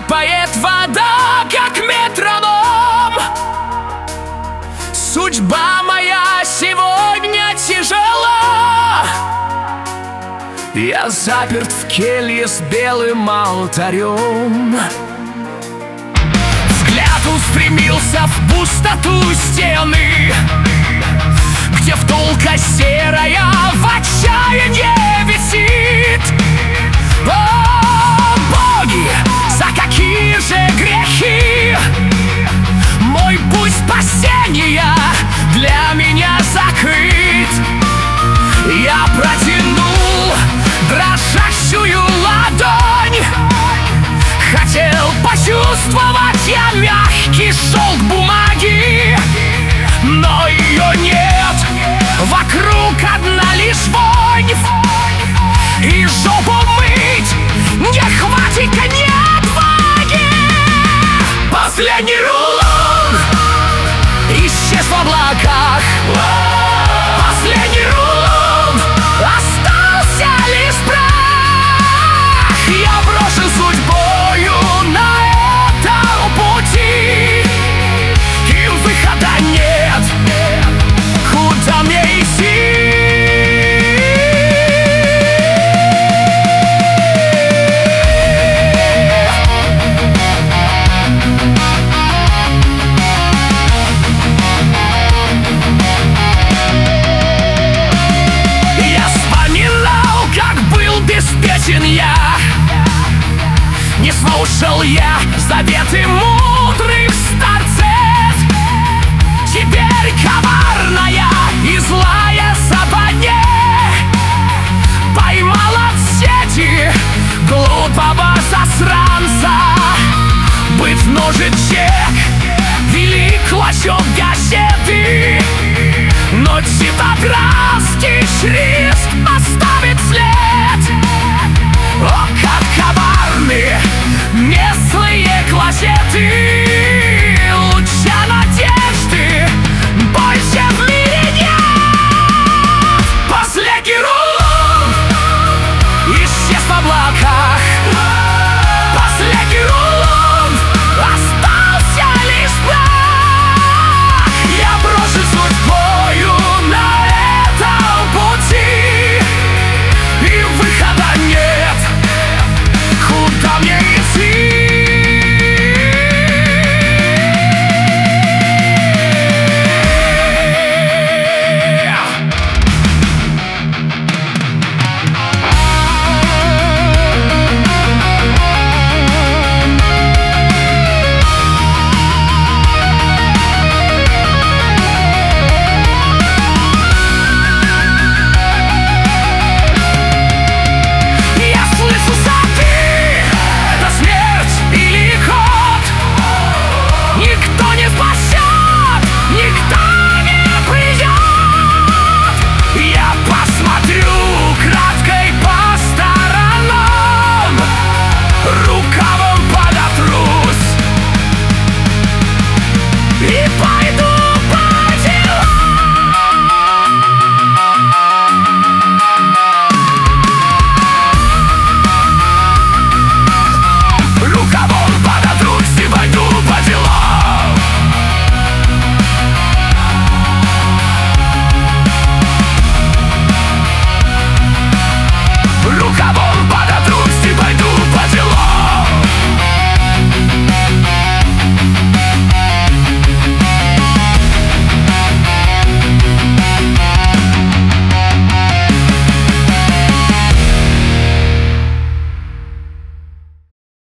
капает вода, как метроном. Судьба моя сегодня тяжела. Я заперт в келье с белым алтарем. Взгляд устремился в пустоту стены, где втулка серая в отчаянии висит. О, боги, за какие же грехи мой путь спасения для меня закрыт? Я протянул дрожащую ладонь, хотел почувствовать я мягкий шелк бумаги, но ее нет, вокруг одна лишь вонь. И жопу мыть не хватит ни отваги. Последний рулон исчез в облаках. Последний рулон, остался лишь прах. Я брошен судьбою на этом пути, и выхода нет. Куда мне идти? Я не слушал я заветы мудрых старцев. Теперь коварная и злая западня поймала в сети глупого засранца. Быть может, чек или клочок газеты, но типографский шрифт оставит след. О, как коварны местные клозеты!